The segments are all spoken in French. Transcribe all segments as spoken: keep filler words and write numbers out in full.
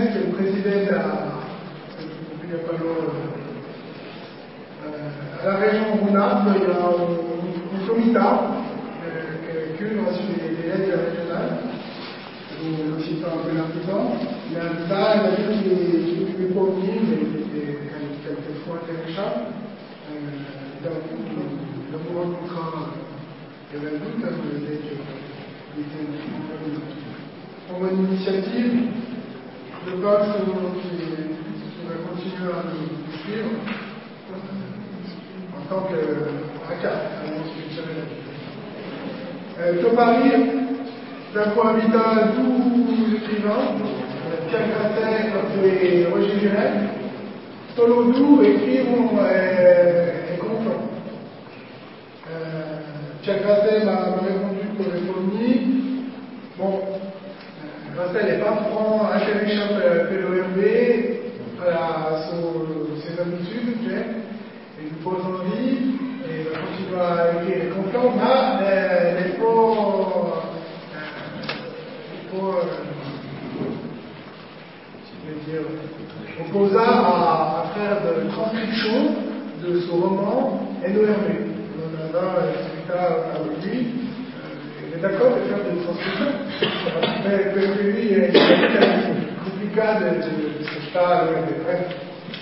che présidait la, il n'y a pas longtemps, à la région Rhône-Alpes, il y a un, un comitat euh, qui cure sur les, les aides régionales, ou aussi pas un peu l'artisan. Il y a un habitat, il a dit qu'il n'est pas oublié, mais il était quelquefois intéressant. Euh, donc, le mouvement contrat de la lutte, il était en bonne initiative. Je pense qu'il va continuer à nous suivre en tant qu'A C A, euh, Thomarie, d'un cohabitant tous écrivains, Pierre Grasset et Roger Viret, Tolodou écrivent et content. Pierre Grasset m'a répondu pour le premier. Bon, Grasset n'est pas franc, intéressant pour l'O R B, à ses habitudes, il lui pose envie, et il va continuer à écrire les content, mais il faut, il faut, je vais dire, opposa à, à faire de transcription de ce roman N O R B. On a un secrétaire avec lui, euh, il est d'accord de faire des transcriptions, mais que lui, il est compliqué de, de, de ce stade à l'O R B. Bref.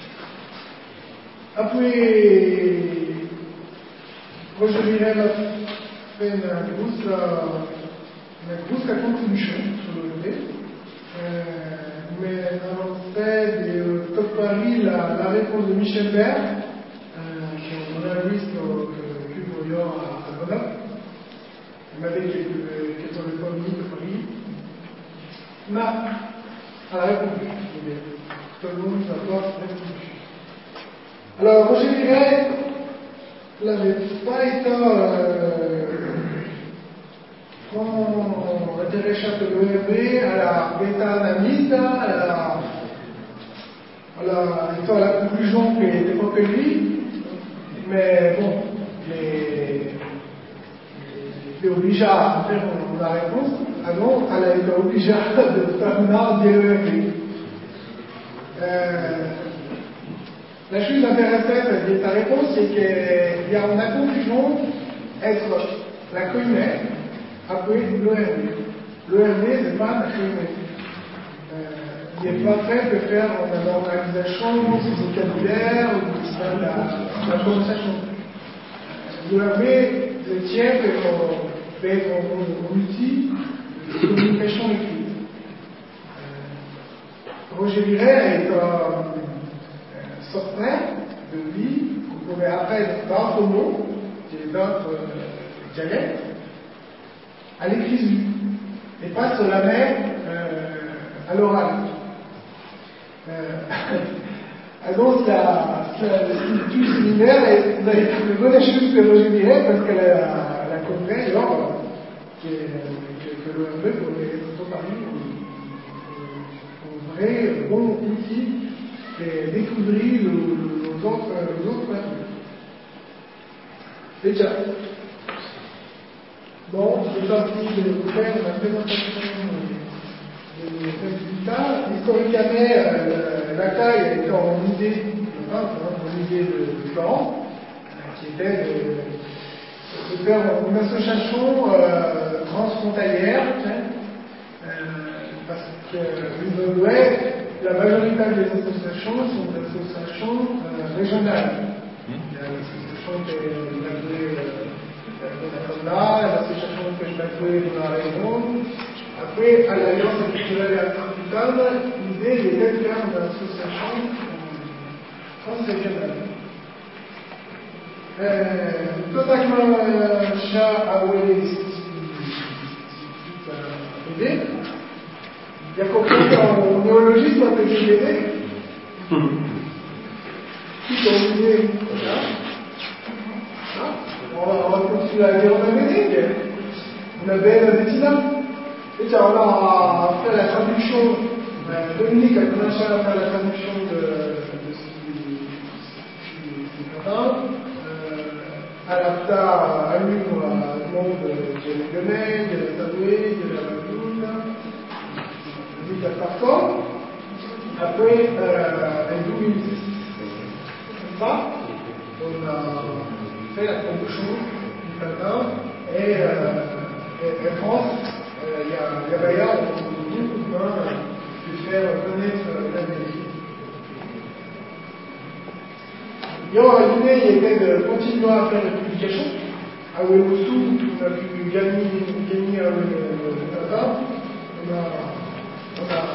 Après, Roger Viret a fait une grosse, une grosse contribution sur l'O R B. Euh, mais on fait de Top Paris la, la réponse de Michel Bert, euh, qui est un journaliste de Cube Lyon à Grenoble. Il m'a dit qu'il était sur le premier de Paris. Mais, à la réponse, tout le monde n'a pas répondu. Alors, Roger Viret n'avait pas été euh, intéressant de l'O R B à la bêta analyse, à la, à la, à la conclusion qui n'était pas que lui, mais bon, il est obligé à faire la réponse, alors elle a été obligée de faire une art de l'O R B. Euh, La chose intéressante de ta réponse, c'est qu'il y a une confusion entre la connaît après l'O R B. L'O R B, ce n'est pas la connaît. Euh, il n'est pas fait de faire une organisation, du vocabulaire, ou de la, la conversation. L'O R B se tient pour être un outil de communication écrite. Euh, Roger Viret est un sortait de lui, qu'on pouvait apprendre d'autres mots, d'autres euh, dialectes, à l'écriture, et pas sur la même euh, à l'oral. Euh, donc, la structure similaire est une bonne chose de Roger Viret parce qu'elle a, a compris alors que, que, que l'O R B pourrait être totalement un vrai bon outil et découvrir le, le, les autres, les autres papiers. Déjà, bon, je suis parti de vous faire la présentation des résultats. Historiquement, euh, la caille a été en idée, enfin, en idée de plan, euh, qui était de, de faire une association euh, transfrontalière, euh, parce que une web, la majorité des associations sont des associations euh, régionales. Il y a l'association qui est basée euh, là, l'association qui est basée dans la région. Après, à l'Alliance culturelle et africaine, l'idée était de faire une association euh, transrégionale. Euh, totalement chat à Ouest, c'est l'idée. Il y a compris en néologisme un peu de G D D. Tout en idée. On va continuer à dire en Amérique. On a bien la Bettina. Et tiens, on a fait la traduction. Dominique a commencé à faire la traduction de ce matin. Adapta à lui, à le monde de la Guenay, de la Sadoué, de la Badoune. À partant. Après, euh, un double comme ça, on a fait la production du matin et, euh, et en France, euh, il y a, y a d'ailleurs beaucoup de mains de faire connaître l'Amérique. L'idée était de continuer à faire des publications. À Wemosu, on a pu gagner, gagner à Wemosu. On a, on a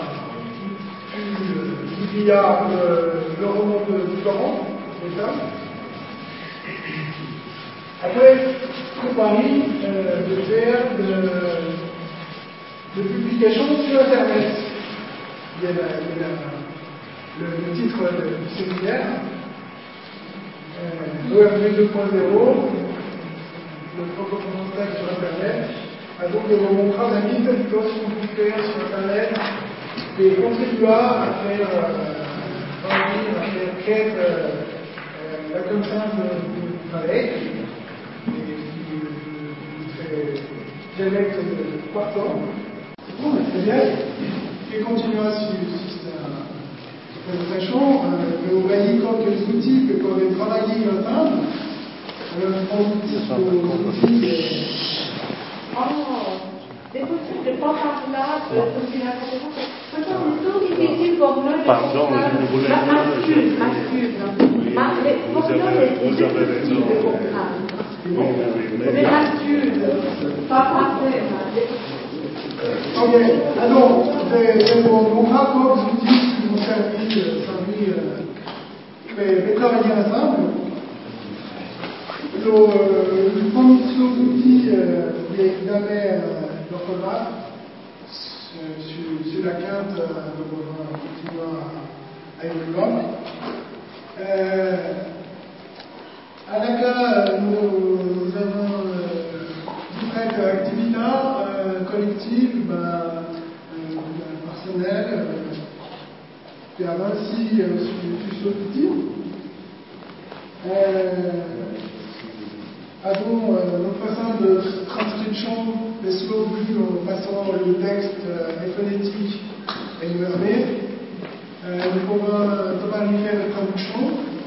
pu, il y a le, le roman de Florent, c'est ça. Après, pour Paris, euh, de faire de, de publications sur Internet. Il y a, la, il y a la, le, le titre du séminaire. Euh, O R B deux point zéro, le franco-français sur Internet, a donc vous montrera la liste des choses qu'on peut faire sur Internet et contribuera à faire euh, à faire créer euh, la connaissance du palais et qui fait dialecte de partant. Bon, c'est bien. Et continuera sur cette présentation. Vous voyez quelques outils que peuvent travailler ensemble. Oh, c'est possible de ne pas par là, de continuer la conférence. Peut-être c'est tout difficile pour nous. Pardon, je voulais. M'excuse, m'excuse. Pour nous, c'est difficile de comprendre. Mais m'excuse, pas passer. Ok, alors, je vais vous montrer encore des outils qui vont servir de travailler ensemble. Le, le premier outil euh, qui est jamais l'orthographe sur, sur la carte, euh, donc on va continuer à, à y voir. Euh, à la carte, nous, nous avons euh, différentes activités euh, collectives, ben, euh, personnelles, euh, et avant aussi euh, sur, sur l'outil. Euh, avons euh, notre façon de transcription des slow vus en passant le texte euh, et phonétique et numéré. Euh, nous pouvons notamment faire de traduction.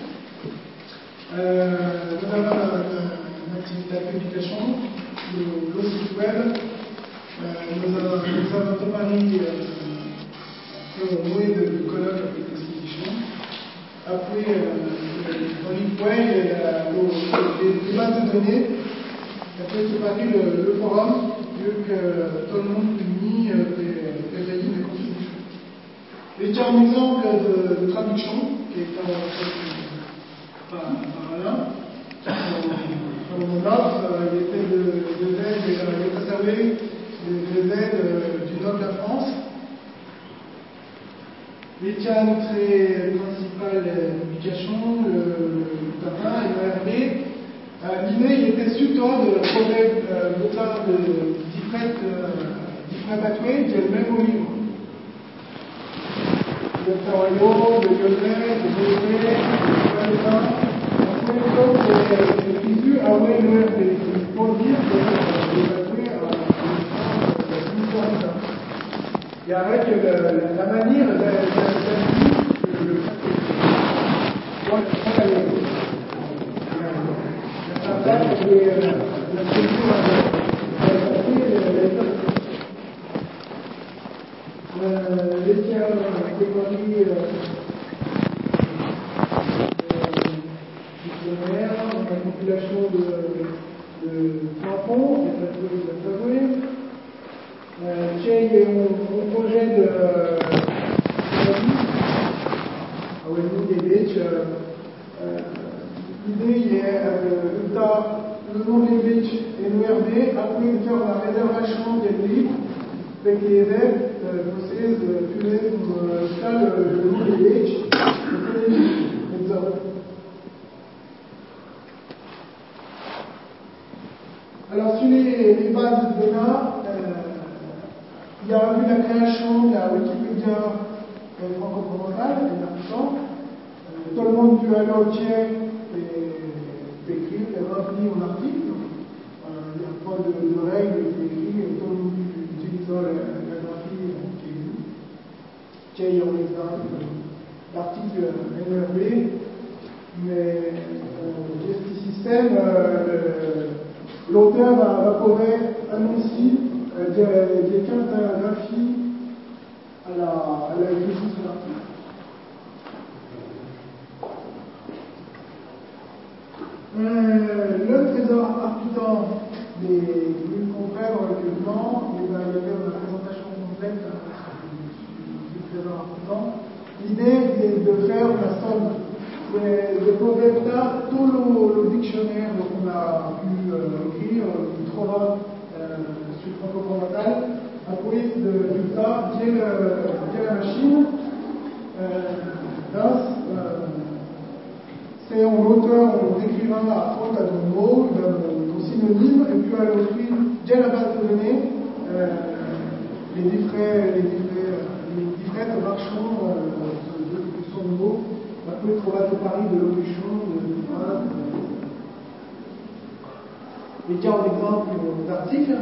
Euh, nous avons une activité de publication, le, le site web. Euh, nous avons notamment un moyen de colloque avec l'exposition. Après, euh, dans l'e-point, il y a les bases de données. Après, c'est parti le, le forum, vu que tout le monde unit euh, des des des contributions. Et tiens, un exemple de, de traduction, qui est en fait par, par là. Dans mon offre, euh, il était de, de l'aide, il était servi de l'aide du nord de la France. Les tiens très principales publications, le Tatin et le R B. Euh, L'idée était surtout de trouver euh, l'auteur de différentes euh, pathways qui est le même livre. Le Tawayo, le Lyonnais, le Bouvet, le Palétin. Après, comme c'est issu à ouais, le R B. Il faut dire que les pathways ont une histoire de ça. Et avec le, la manière de le les tiers catégories dictionnaires, la compilation de tampons, des pathways de fabrique. C'è un projet de a Wemosu invece l'idée est euh, le nom des Beach et l'O R B après de faire la réservation des livres avec les élèves françaises publiés comme ça le nom des Beach alors sur les, les bases de données il y a eu la création de la Wikipédia franco-provençale, il y a longtemps. Tout le monde peut aller au tiers et écrire et remplir un article. Euh, il n'y a pas de, de règles qui est écrites, et tout le monde peut utiliser la, la graphie qui est vue. Tiens, il y a un exemple, l'article N R B, mais euh, ce système, euh, l'auteur va, va pouvoir annoncer euh, des, des cartographies à la, à la réflexion sur l'article. Euh, le trésor arpitant des, des confrères dans le document, il va y avoir une présentation complète du, du trésor arpitant. L'idée est de faire la somme, c'est de pouvoir faire tout le, le dictionnaire qu'on a pu euh, écrire, qu'on trouvera euh, sur le franco-provençal, après de résultat, via la machine, euh, dans, euh, c'est en auteur, on écrivain à faute à nos mots, nos synonymes, et puis à l'autre, via la base de données, euh, les différents, les différents, les différentes marchands euh, de, de, de son mot. On peut trouver à Paris de l'Aubuchon, de l'Ivrade. Et tiens, un exemple d'article.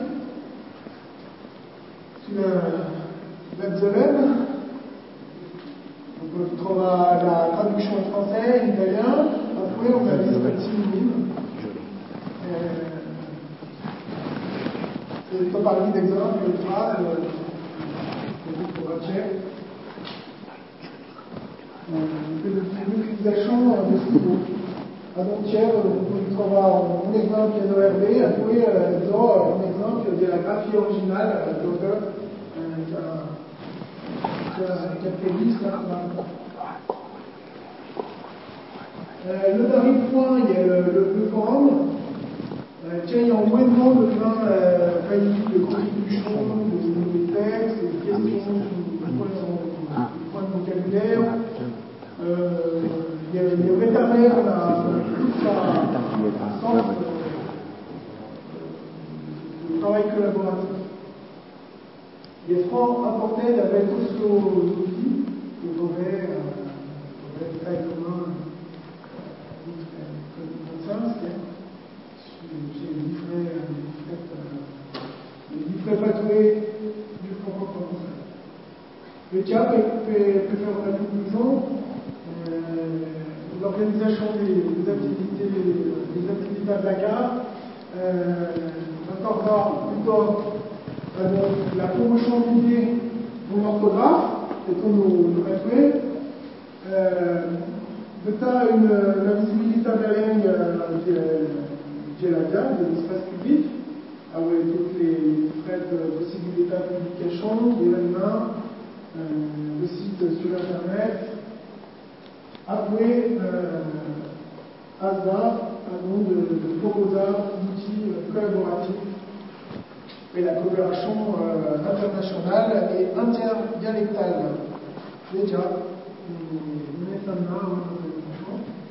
Sur Webzolen. On peut trouver la traduction en français, en italien. Après, on a la liste de synonymes. Je peux parler d'exemples, de phrases, de littérature. L'utilisation de ce niveau. Avant-hier, on trouve un exemple de N O R B, après, disons, un exemple de la graphie originale de l'auteur qui a quelques listes. Le dernier point, il y a le, le, le forum. Euh, tiens, il y a au moins de monde de plein euh, qualifiés de contribution, de, de textes, de questions, de points de vocabulaire. Euh, il y a le vétérinaire, on a toute sa sens de travail collaboratif. Il est franc important d'avoir tous nos outils que vous aurez à taille commun chez les différents pathways du franco-provençal. Le T I A peut, peut, peut faire la conclusion. Euh, l'organisation des, des activités des activités de la gare euh, accordera plutôt euh, la promotion d'idées de l'orthographe et comme nous le pathways. Euh, de temps une, la visibilité de la langue de, de la gare, de l'espace public, avec toutes les différentes possibilités de publication, d'événements, euh, de sites sur Internet. Après, euh, A S A, avant de, de proposer d'outils collaboratifs et la coopération euh, internationale et interdialectale. Déjà, nous mettons là